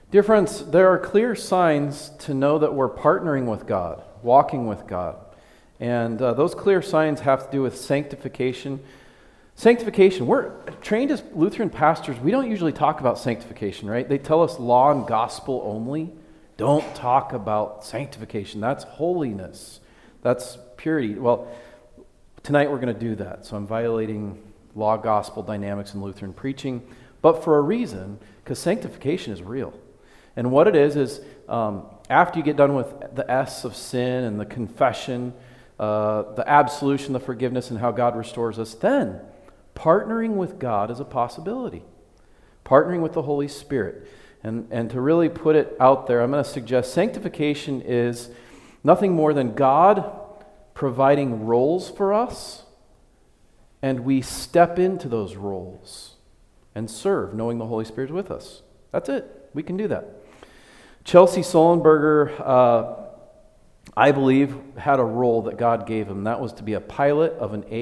Dear friends, there are clear signs to know that we're partnering with God, walking with God. And those clear signs have to do with sanctification. Sanctification, we're trained as Lutheran pastors, we don't usually talk about sanctification, right? They tell us law and gospel only. Don't talk about sanctification. That's holiness. That's purity. Well, tonight we're going to do that. So I'm violating law gospel dynamics in Lutheran preaching, but for a reason, because sanctification is real. And what it is after you get done with the S of sin and the confession, the absolution, the forgiveness, and how God restores us, then partnering with God is a possibility. Partnering with the Holy Spirit. And to really put it out there, I'm going to suggest sanctification is nothing more than God providing roles for us, and we step into those roles and serve, knowing the Holy Spirit is with us. That's it. We can do that. Chelsea Sullenberger, I believe, had a role that God gave him. That was to be a pilot of an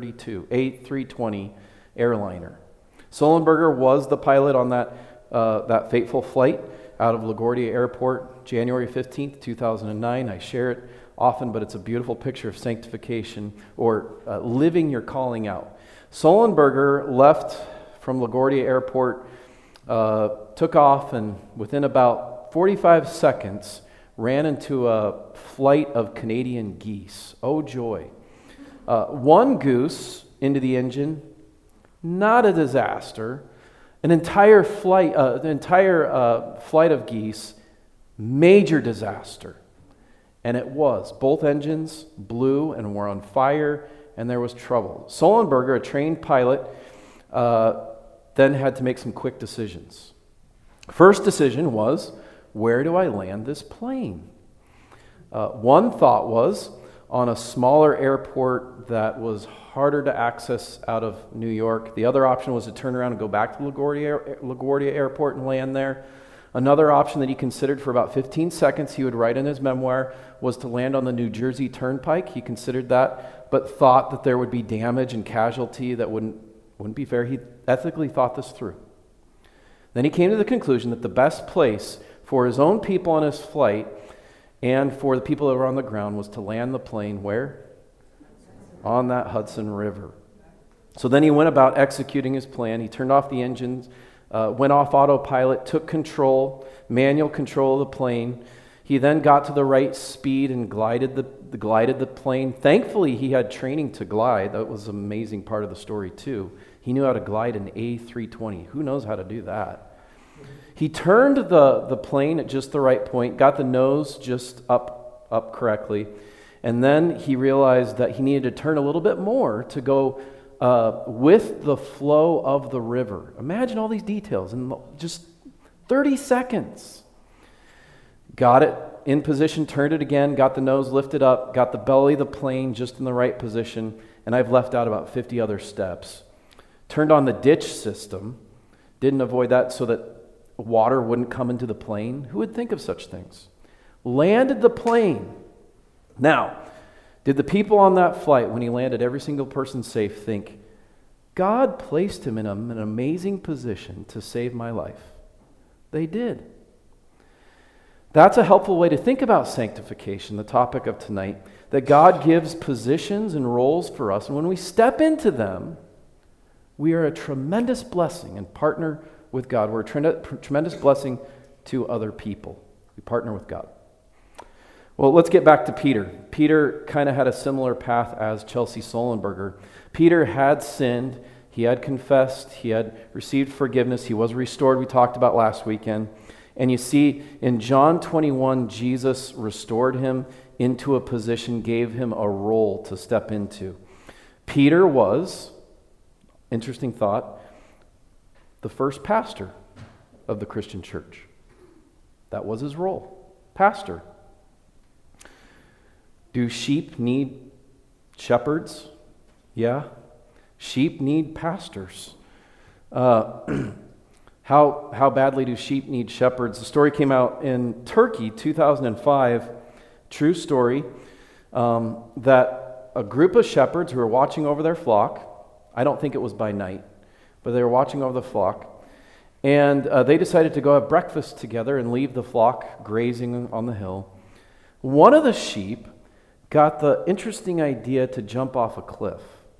A320 airliner. Sullenberger was the pilot on that fateful flight out of LaGuardia Airport, January 15th, 2009. I share it often, but it's a beautiful picture of sanctification or living your calling out. Sullenberger left from LaGuardia Airport, took off, and within about 45 seconds, ran into a flight of Canadian geese. Oh, joy. One goose into the engine, not a disaster. An entire flight of geese, major disaster. And it was. Both engines blew and were on fire, and there was trouble. Sullenberger, a trained pilot, then had to make some quick decisions. First decision was, where do I land this plane? One thought was on a smaller airport that was harder to access out of New York. The other option was to turn around and go back to LaGuardia Airport and land there. Another option that he considered for about 15 seconds, he would write in his memoir, was to land on the New Jersey Turnpike. He considered that, but thought that there would be damage and casualty that wouldn't be fair. He ethically thought this through. Then he came to the conclusion that the best place for his own people on his flight and for the people that were on the ground was to land the plane where? On that Hudson River. So then he went about executing his plan. He turned off the engines, went off autopilot, took control, manual control of the plane. He then got to the right speed and glided the plane. Thankfully, he had training to glide. That was an amazing part of the story too. He knew how to glide an A320. Who knows how to do that? He turned the plane at just the right point, got the nose just up correctly, and then he realized that he needed to turn a little bit more to go with the flow of the river. Imagine all these details in just 30 seconds. Got it in position, turned it again, got the nose lifted up, got the belly of the plane just in the right position, and I've left out about 50 other steps. Turned on the ditch system, didn't avoid that so that water wouldn't come into the plane. Who would think of such things? Landed the plane. Now, did the people on that flight, when he landed every single person safe, think, God placed him in an amazing position to save my life? They did. That's a helpful way to think about sanctification, the topic of tonight, that God gives positions and roles for us, and when we step into them, we are a tremendous blessing and partner with God. We're a tremendous blessing to other people. We partner with God. Well, let's get back to Peter. Peter kind of had a similar path as Chelsea Sullenberger. Peter had sinned. He had confessed. He had received forgiveness. He was restored, we talked about last weekend. And you see, in John 21, Jesus restored him into a position, gave him a role to step into. Peter was, interesting thought, the first pastor of the Christian church. That was his role, pastor. Do sheep need shepherds? Yeah. Sheep need pastors. How badly do sheep need shepherds? The story came out in Turkey, 2005. True story. That a group of shepherds who were watching over their flock, I don't think it was by night, but they were watching over the flock, And they decided to go have breakfast together and leave the flock grazing on the hill. One of the sheep got the interesting idea to jump off a cliff.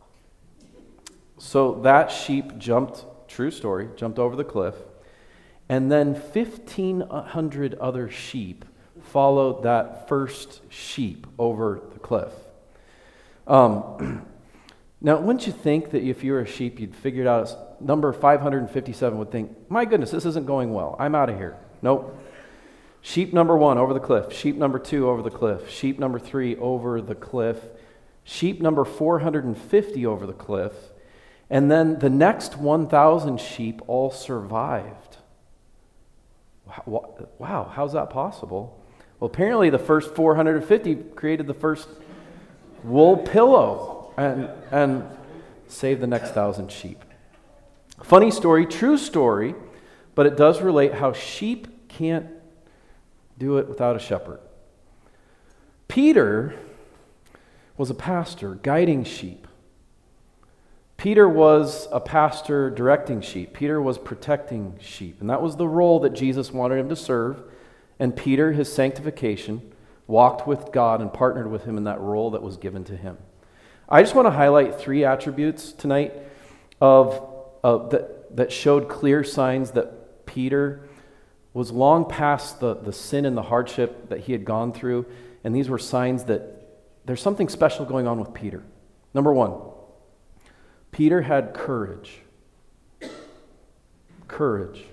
So that sheep jumped, true story, jumped over the cliff. And then 1,500 other sheep followed that first sheep over the cliff. Now, wouldn't you think that if you were a sheep, you'd figure it out? Number 557 would think, my goodness, this isn't going well. I'm out of here. Nope. Sheep number 1 over the cliff. Sheep number 2 over the cliff. Sheep number 3 over the cliff. Sheep number 450 over the cliff. And then the next 1,000 sheep all survived. Wow, how's that possible? Well, apparently the first 450 created the first wool pillow and saved the next 1,000 sheep. Funny story, true story, but it does relate how sheep can't do it without a shepherd. Peter was a pastor guiding sheep. Peter was a pastor directing sheep. Peter was protecting sheep. And that was the role that Jesus wanted him to serve. And Peter, his sanctification, walked with God and partnered with him in that role that was given to him. I just want to highlight 3 attributes tonight that showed clear signs that Peter was long past the sin and the hardship that he had gone through. And these were signs that there's something special going on with Peter. Number 1, Peter had courage. Courage.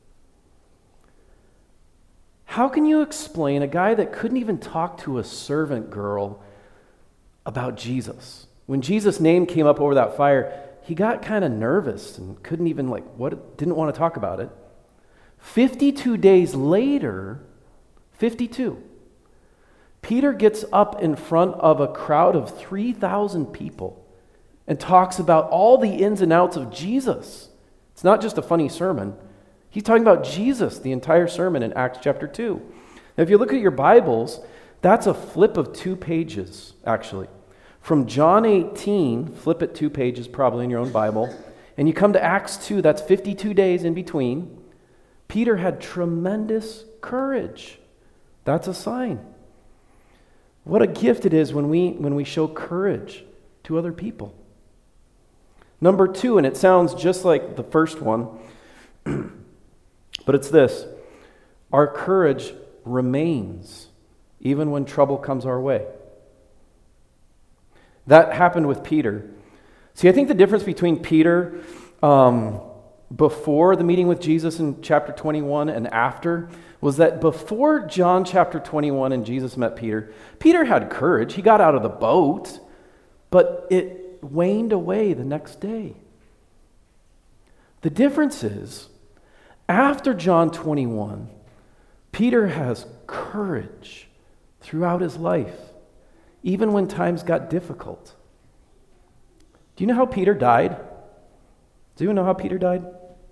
How can you explain a guy that couldn't even talk to a servant girl about Jesus? When Jesus' name came up over that fire, he got kind of nervous and couldn't even didn't want to talk about it. 52 days later, 52, Peter gets up in front of a crowd of 3,000 people and talks about all the ins and outs of Jesus. It's not just a funny sermon. He's talking about Jesus the entire sermon in Acts chapter 2. Now, if you look at your Bibles, that's a flip of 2 pages, actually. From John 18, flip it 2 pages probably in your own Bible, and you come to Acts 2, that's 52 days in between. Peter had tremendous courage. That's a sign. What a gift it is when we show courage to other people. Number 2, and it sounds just like the first one, but it's this: our courage remains even when trouble comes our way. That happened with Peter. See, I think the difference between Peter before the meeting with Jesus in chapter 21 and after was that before John chapter 21 and Jesus met Peter, Peter had courage. He got out of the boat, but it waned away the next day. The difference is, after John 21, Peter has courage throughout his life, even when times got difficult. Do you know how Peter died? Do you know how Peter died?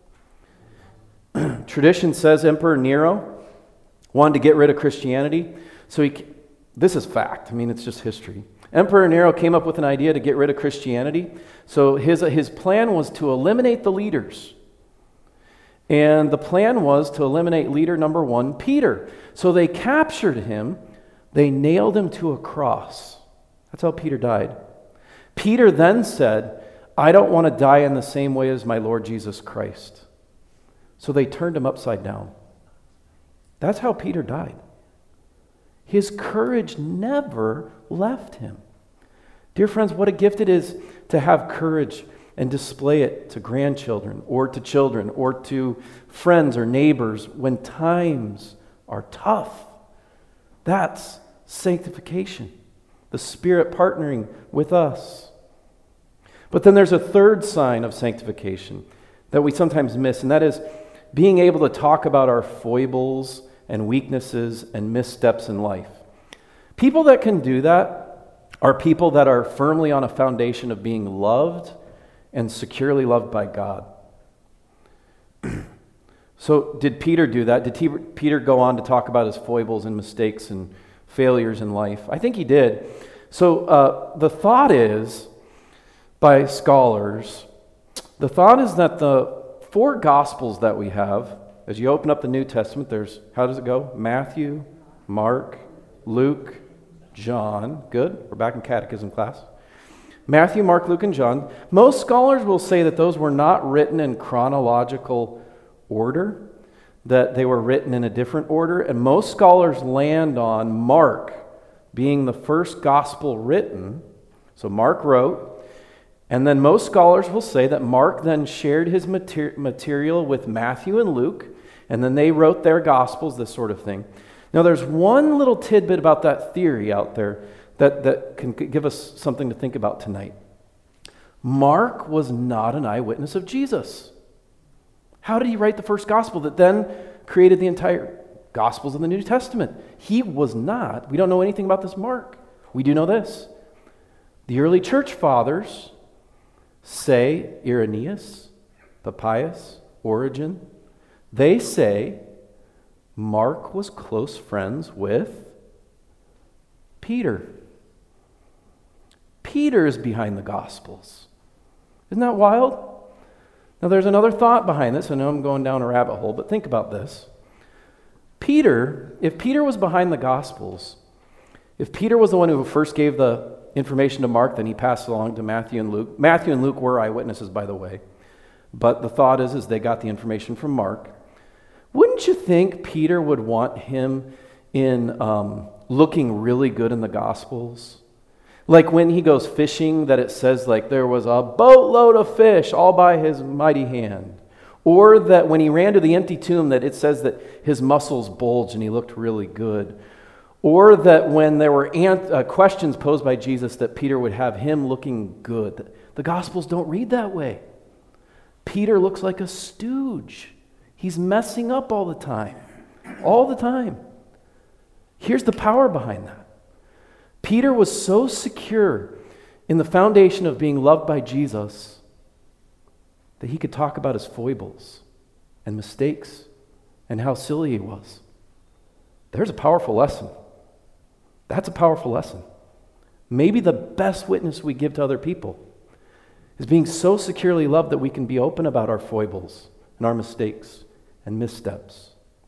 Tradition says Emperor Nero wanted to get rid of Christianity. This is fact. I mean, it's just history. Emperor Nero came up with an idea to get rid of Christianity. So his plan was to eliminate the leaders. And the plan was to eliminate leader number 1, Peter. So they captured him. They nailed him to a cross. That's how Peter died. Peter then said, I don't want to die in the same way as my Lord Jesus Christ. So they turned him upside down. That's how Peter died. His courage never left him. Dear friends, what a gift it is to have courage and display it to grandchildren or to children or to friends or neighbors when times are tough. That's sanctification, the Spirit partnering with us. But then there's a third sign of sanctification that we sometimes miss, and that is being able to talk about our foibles and weaknesses and missteps in life. People that can do that are people that are firmly on a foundation of being loved and securely loved by God. So did Peter do that? Did Peter go on to talk about his foibles and mistakes and failures in life? I think he did. So the thought is, by scholars, the thought is that the four Gospels that we have. As you open up the New Testament, there's, how does it go? Matthew, Mark, Luke, John. Good. We're back in catechism class. Matthew, Mark, Luke, and John. Most scholars will say that those were not written in chronological order, that they were written in a different order, and most scholars land on Mark being the first gospel written. So Mark wrote, and then most scholars will say that Mark then shared his material with Matthew and Luke, and then they wrote their gospels, this sort of thing. Now there's one little tidbit about that theory out there that can give us something to think about tonight. Mark was not an eyewitness of Jesus. How did he write the first gospel that then created the entire Gospels of the New Testament? He was not. We don't know anything about this Mark. We do know this. The early church fathers say, Irenaeus, Papias, Origen, they say Mark was close friends with Peter. Peter is behind the Gospels. Isn't that wild? Now there's another thought behind this. I know I'm going down a rabbit hole, but think about this. If Peter was behind the Gospels, if Peter was the one who first gave the information to Mark, then he passed along to Matthew and Luke. Matthew and Luke were eyewitnesses, by the way. But the thought is they got the information from Mark. Wouldn't you think Peter would want him in looking really good in the Gospels? Like when he goes fishing, that it says like there was a boatload of fish all by his mighty hand. Or that when he ran to the empty tomb, that it says that his muscles bulged and he looked really good. Or that when there were questions posed by Jesus, that Peter would have him looking good. The Gospels don't read that way. Peter looks like a stooge. He's messing up all the time. All the time. Here's the power behind that. Peter was so secure in the foundation of being loved by Jesus that he could talk about his foibles and mistakes and how silly he was. There's a powerful lesson. That's a powerful lesson. Maybe the best witness we give to other people is being so securely loved that we can be open about our foibles and our mistakes and missteps.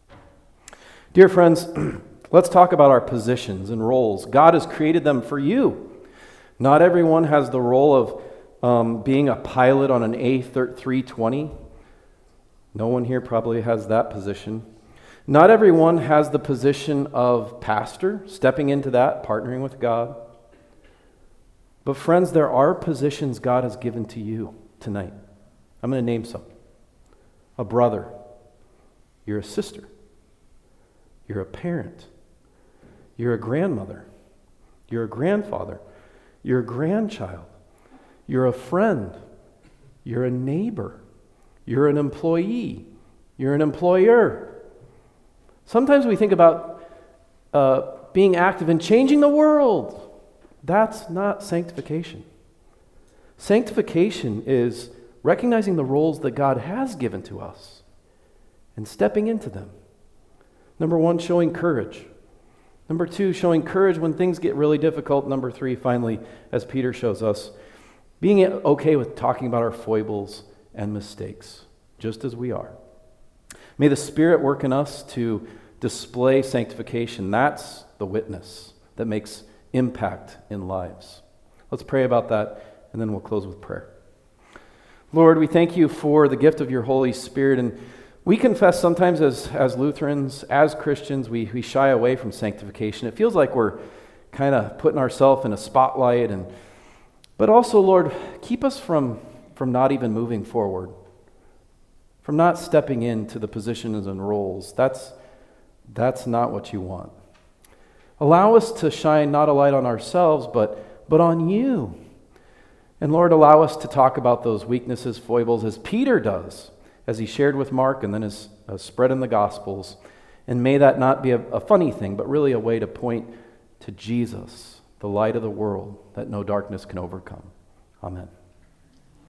Dear friends, let's talk about our positions and roles. God has created them for you. Not everyone has the role of being a pilot on an A320. No one here probably has that position. Not everyone has the position of pastor, stepping into that, partnering with God. But friends, there are positions God has given to you tonight. I'm going to name some. A brother. You're a sister. You're a parent. You're a grandmother. You're a grandfather. You're a grandchild. You're a friend. You're a neighbor. You're an employee. You're an employer. Sometimes we think about being active in changing the world. That's not sanctification. Sanctification is recognizing the roles that God has given to us and stepping into them. Number one, showing courage. Number two, showing courage when things get really difficult. Number three, finally, as Peter shows us, being okay with talking about our foibles and mistakes, just as we are. May the Spirit work in us to display sanctification. That's the witness that makes impact in lives. Let's pray about that, and then we'll close with prayer. Lord, we thank you for the gift of your Holy Spirit, and we confess sometimes as Lutherans, as Christians, we shy away from sanctification. It feels like we're kind of putting ourselves in a spotlight, but also, Lord, keep us from not even moving forward, from not stepping into the positions and roles. That's not what you want. Allow us to shine not a light on ourselves, but on you. And Lord, allow us to talk about those weaknesses, foibles, as Peter does, as he shared with Mark and then is spread in the Gospels. And may that not be a funny thing, but really a way to point to Jesus, the light of the world that no darkness can overcome. Amen.